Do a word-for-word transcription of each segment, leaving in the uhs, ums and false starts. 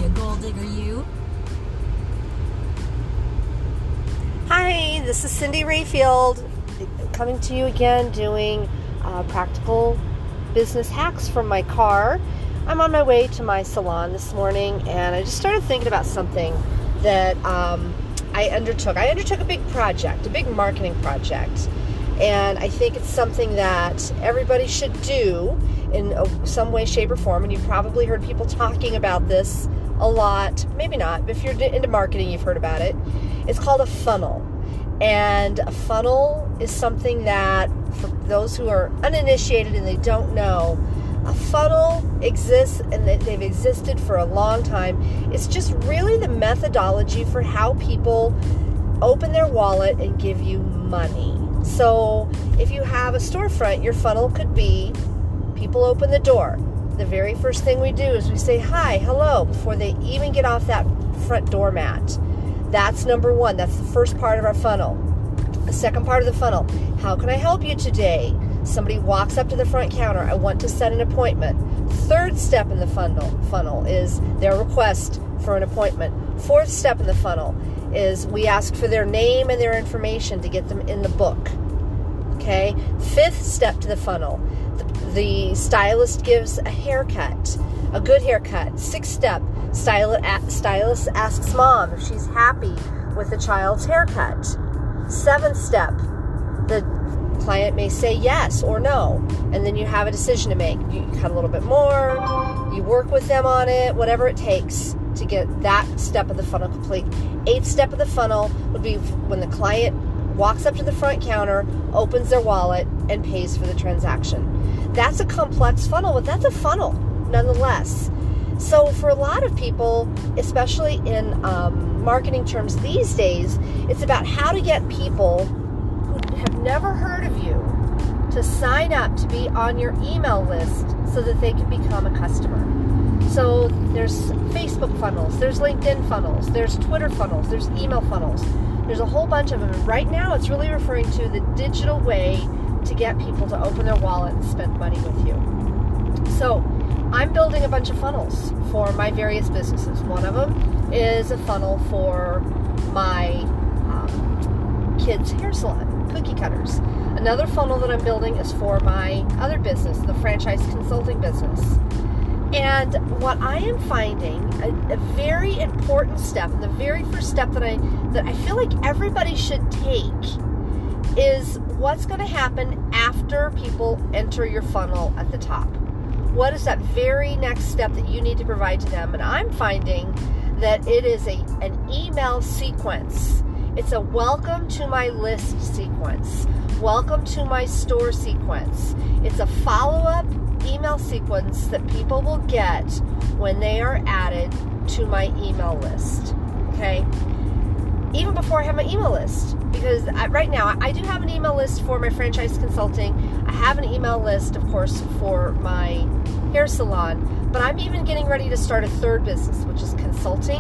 You gold digger, you. Hi, this is Cindy Rayfield coming to you again doing uh, practical business hacks from my car. I'm on my way to my salon this morning and I just started thinking about something that um, I undertook. I undertook a big project, a big marketing project, and I think it's something that everybody should do in a, some way, shape, or form, and you've probably heard people talking about this a lot, maybe not, but if you're into marketing, you've heard about it. It's called a funnel. And a funnel is something that, for those who are uninitiated and they don't know, a funnel exists and they've existed for a long time. It's just really the methodology for how people open their wallet and give you money. So if you have a storefront, your funnel could be people open the door. The very first thing we do is we say hi, hello, before they even get off that front doormat. That's number one. That's the first part of our funnel. The second part of the funnel, how can I help you today? Somebody walks up to the front counter, I want to set an appointment. Third step in the funnel, funnel is their request for an appointment. Fourth step in the funnel is we ask for their name and their information to get them in the book. Okay? Fifth step to the funnel, the, the stylist gives a haircut, a good haircut. Sixth step, stylist, stylist asks mom if she's happy with the child's haircut. Seventh step, the client may say yes or no, and then you have a decision to make. You cut a little bit more, you work with them on it, whatever it takes to get that step of the funnel complete. Eighth step of the funnel would be when the client walks up to the front counter, opens their wallet, and pays for the transaction. That's a complex funnel, but that's a funnel nonetheless. So for a lot of people, especially in um, marketing terms these days, it's about how to get people who have never heard of you to sign up to be on your email list so that they can become a customer. So there's Facebook funnels, there's LinkedIn funnels, there's Twitter funnels, there's email funnels. There's a whole bunch of them. And right now it's really referring to the digital way to get people to open their wallet and spend money with you. So I'm building a bunch of funnels for my various businesses. One of them is a funnel for my um, kids' hair salon, Cookie Cutters. Another funnel that I'm building is for my other business, the franchise consulting business. And what I am finding, a, a very important step, and the very first step that I that I feel like everybody should take, is what's going to happen after people enter your funnel at the top. What is that very next step that you need to provide to them? And I'm finding that it is a an email sequence. It's a welcome to my list sequence. Welcome to my store sequence. It's a follow-up email sequence that people will get when they are added to my email list. Okay? Even before I have my email list. Because I, right now, I do have an email list for my franchise consulting. I have an email list, of course, for my hair salon. But I'm even getting ready to start a third business, which is consulting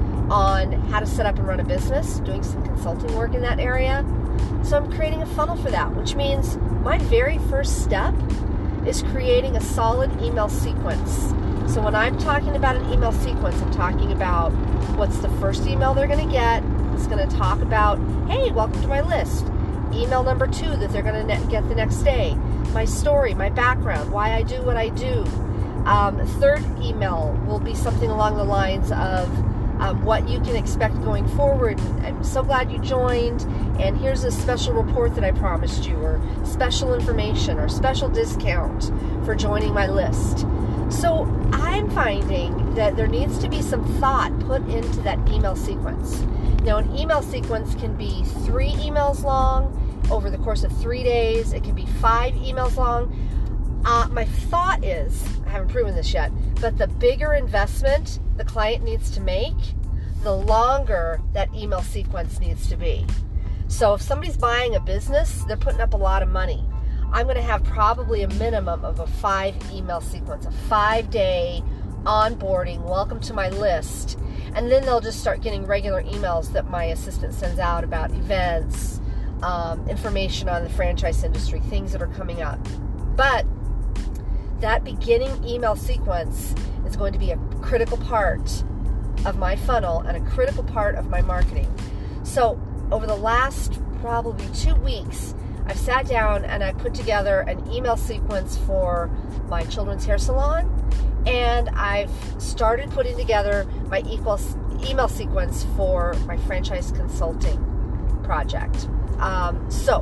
on how to set up and run a business, doing some consulting work in that area. So I'm creating a funnel for that, which means my very first step is creating a solid email sequence. So when I'm talking about an email sequence, I'm talking about what's the first email they're going to get. It's going to talk about, hey, welcome to my list. Email number two that they're going to get the next day. My story, my background, why I do what I do. Um, third email will be something along the lines of um, what you can expect going forward. I'm so glad you joined, and here's a special report that I promised you, or special information, or special discount for joining my list. So I'm finding that there needs to be some thought put into that email sequence. Now, an email sequence can be three emails long over the course of three days. It can be five emails long. Uh, my thought is, I haven't proven this yet, but the bigger investment the client needs to make, the longer that email sequence needs to be. So if somebody's buying a business, they're putting up a lot of money. I'm going to have probably a minimum of a five email sequence, a five day onboarding, welcome to my list. And then they'll just start getting regular emails that my assistant sends out about events, um, information on the franchise industry, things that are coming up. But that beginning email sequence is going to be a critical part of my funnel and a critical part of my marketing. So over the last probably two weeks, I've sat down and I put together an email sequence for my children's hair salon, and I've started putting together my equal email sequence for my franchise consulting project. Um, so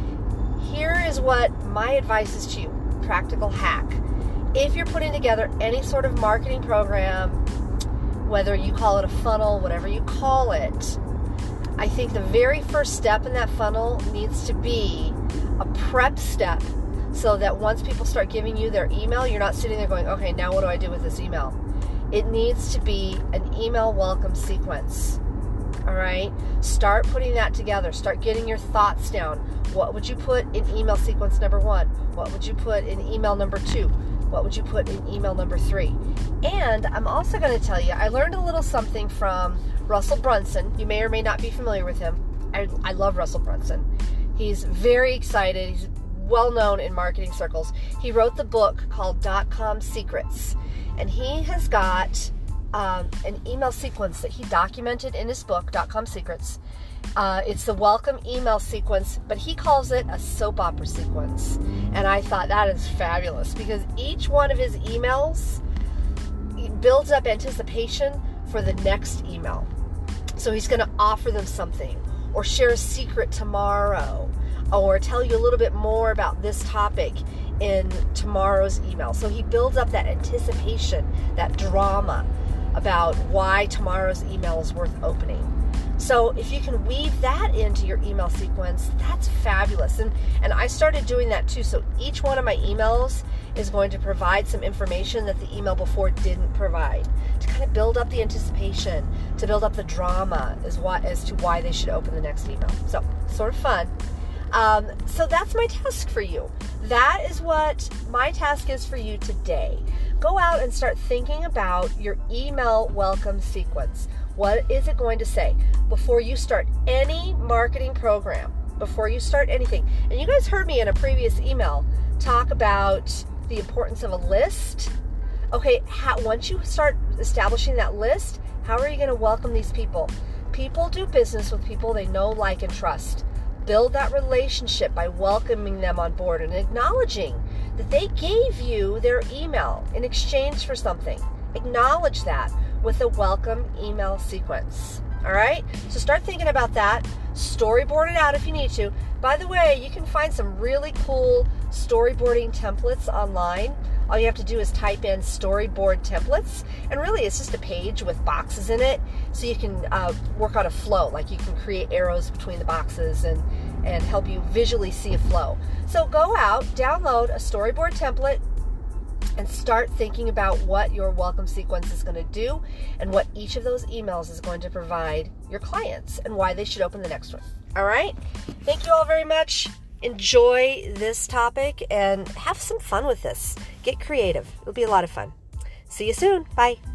here is what my advice is to you, practical hack. If you're putting together any sort of marketing program, whether you call it a funnel, whatever you call it, I think the very first step in that funnel needs to be a prep step, so that once people start giving you their email, you're not sitting there going, okay, now what do I do with this email? It needs to be an email welcome sequence. All right? Start putting that together. Start getting your thoughts down. What would you put in email sequence number one? What would you put in email number two? What would you put in email number three? And I'm also going to tell you, I learned a little something from Russell Brunson. You may or may not be familiar with him. I, I love Russell Brunson. He's very excited. He's well known in marketing circles. He wrote the book called Dot-Com Secrets. And he has got um, an email sequence that he documented in his book, Dot-Com Secrets. Uh, it's the welcome email sequence, but he calls it a soap opera sequence. And I thought that is fabulous, because each one of his emails builds up anticipation for the next email. So he's going to offer them something, or share a secret tomorrow, or tell you a little bit more about this topic in tomorrow's email. So he builds up that anticipation, that drama about why tomorrow's email is worth opening. So if you can weave that into your email sequence, that's fabulous. And and I started doing that too. So each one of my emails is going to provide some information that the email before didn't provide, to kind of build up the anticipation, to build up the drama as, what, as to why they should open the next email. So sort of fun. Um, so that's my task for you. That is what my task is for you today. Go out and start thinking about your email welcome sequence. What is it going to say before you start any marketing program, before you start anything? And you guys heard me in a previous email talk about the importance of a list. Okay, how, once you start establishing that list, how are you going to welcome these people? People do business with people they know, like, and trust. Build that relationship by welcoming them on board and acknowledging that they gave you their email in exchange for something. Acknowledge that with a welcome email sequence. All right? So start thinking about that. Storyboard it out if you need to. By the way, you can find some really cool storyboarding templates online. All you have to do is type in storyboard templates, and really it's just a page with boxes in it, so you can uh, work on a flow. Like you can create arrows between the boxes and, and help you visually see a flow. So go out, download a storyboard template, and start thinking about what your welcome sequence is going to do and what each of those emails is going to provide your clients and why they should open the next one. All right? Thank you all very much. Enjoy this topic and have some fun with this. Get creative. It'll be a lot of fun. See you soon. Bye.